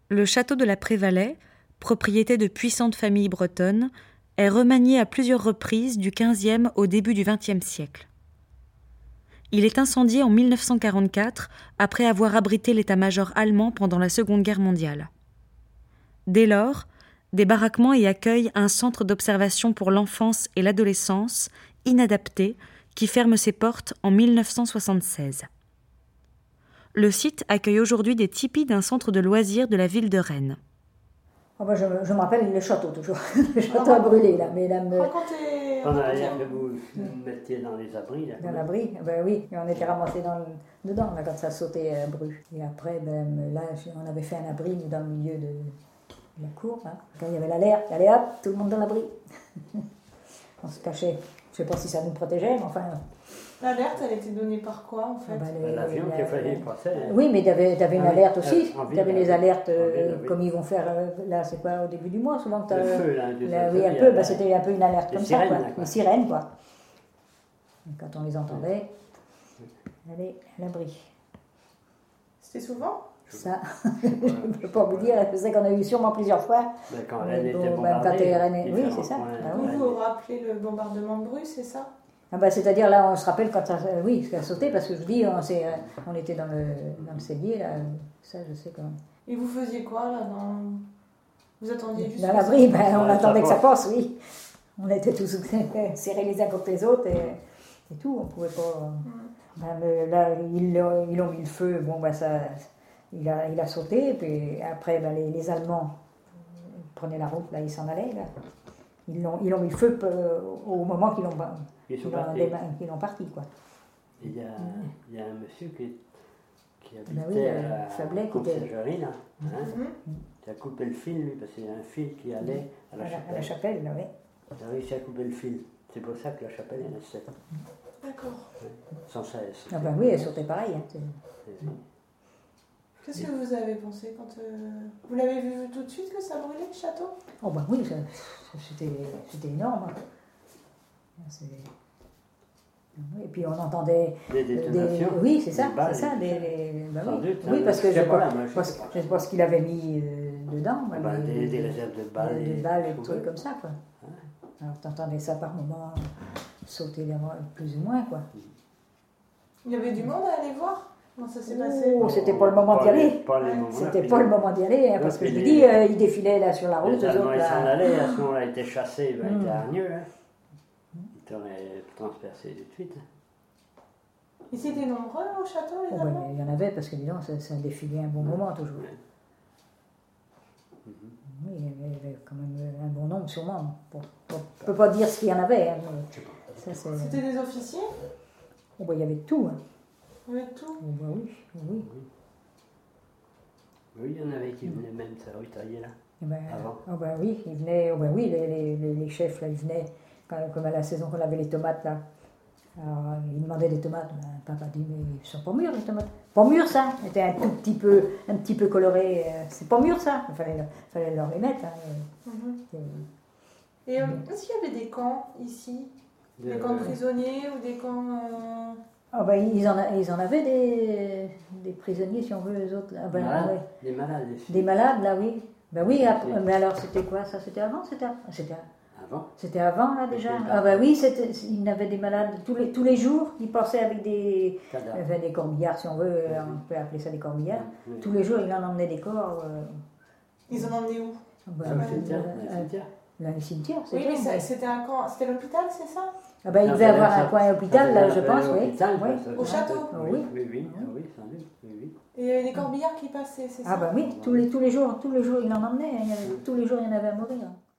Le château de la Prévalais, propriété de puissantes familles bretonnes, est remanié à plusieurs reprises du XVe au début du XXe siècle. Il est incendié en 1944 après avoir abrité l'état-major allemand pendant la Seconde Guerre mondiale. Dès lors, des baraquements y accueillent un centre d'observation pour l'enfance et l'adolescence inadapté qui ferme ses portes en 1976. Le site accueille aujourd'hui des tipis d'un centre de loisirs de la ville de Rennes. Oh ben je me rappelle le château toujours, le château a brûlé là, mesdames. Racontez. Que vous mettiez dans les abris là. Dans l'abri, ben oui, et on était ramassés dedans là, quand ça sautait bru. Et après, là, on avait fait un abri dans le milieu de la cour. Hein. Quand il y avait l'alerte, allez hop, tout le monde dans l'abri. On se cachait. Je sais pas si ça nous protégeait, mais enfin. L'alerte, elle était donnée par quoi en fait? L'avion qui a failli passer. Oui, mais t'avais une alerte aussi. Tu avais les alertes comme ils vont faire là, c'est quoi, au début du mois, souvent que le feu, là, oui, un peu, c'était un peu une alerte comme sirènes, ça, quoi. Là, quoi. Les sirènes, quoi. Et quand on les entendait, allez, à l'abri. C'était souvent? Ça, je ne peux pas vous dire, je sais qu'on a eu sûrement plusieurs fois. Quand Rennes était bombardée. Oui, c'est ça. Vous vous rappelez le bombardement de Bru, c'est ça? Ah bah, c'est-à-dire là, on se rappelle quand ça a sauté, parce que je vous dis, on était dans le cellier, là, ça je sais quand même. Et vous faisiez quoi là Vous attendiez juste dans l'abri, on attendait que ça passe, oui. On était tous serrés les uns contre les autres et tout, on pouvait pas... là, ils ont mis le feu, il a sauté, puis après, les Allemands prenaient la route, là, ils s'en allaient, là. Ils ont mis le feu au moment qu'ils l'ont parti, quoi. Il y a un monsieur qui habitait à Conciergerie, là, qui a coupé le fil, lui, parce qu'il y a un fil qui allait à la chapelle. À la chapelle, là, oui. Il a réussi à couper le fil. C'est pour ça que la chapelle est restée. D'accord. Sans cesse. Ah ben oui, elle sautait pareil. Hein, Qu'est-ce que vous avez pensé quand... Vous l'avez vu tout de suite que ça brûlait, le château? Oh ben oui, c'était énorme. Et puis on entendait des détonations. Oui, c'est ça, balles, c'est ça. Oui, parce que je ne sais pas ce qu'il avait mis dedans. Des réserves de balles. Des balles et des trucs comme ça, quoi. Alors t'entendais ça par moments sauter plus ou moins, quoi. Il y avait du monde à aller voir? Comment ça s'est passé? C'était pas le moment d'y aller. C'était pas le moment d'y aller, parce que je vous dis, ils défilaient là sur la route. Les Allemands, ils s'en allaient, à ce moment-là, ils étaient chassés, ils étaient hargneux. Ils t'auraient transpercé tout de suite. Ils étaient nombreux au château, les Allemands? Il y en avait, parce que disons, ça défilait un bon moment toujours. Oui, il y avait quand même un bon nombre, sûrement. On ne peut pas dire ce qu'il y en avait. C'était des officiers? Il y avait tout. Hein. Il y avait tout? Oui. Oui, il y en avait qui venaient même se ravitailler là. Avant. Oui, ils venaient, les chefs, là, ils venaient, comme à la saison qu'on avait les tomates, là. Alors, ils demandaient des tomates. Papa dit, mais ils sont pas mûrs, les tomates. Pas mûrs, ça. C'était un petit peu coloré. C'est pas mûr, ça. Il fallait leur les mettre. Hein. Et est-ce qu'il y avait des camps ici? Des camps prisonniers ou des camps... ils en avaient des prisonniers, si on veut, eux autres. Là. Des malades. Des malades, là, oui. Oui, après, mais alors c'était quoi ça? C'était avant? C'était avant, là, déjà? Il y avait des malades tous les jours. Ils passaient avec des corbillards, si on veut, on peut appeler ça des corbillards. Tous les jours, ils en emmenaient des corps. Ils en emmenaient où? Là, le cimetière, c'est oui, mais c'était un camp. C'était l'hôpital, c'est ça? Il devait avoir un coin hôpital, là, je pense, oui. Au château? Oui, sans doute. Oui. Et il y avait des corbillards qui passaient, c'est ça? Oui, tous les jours, ils en emmenaient. Tous les jours, il y en avait à mourir.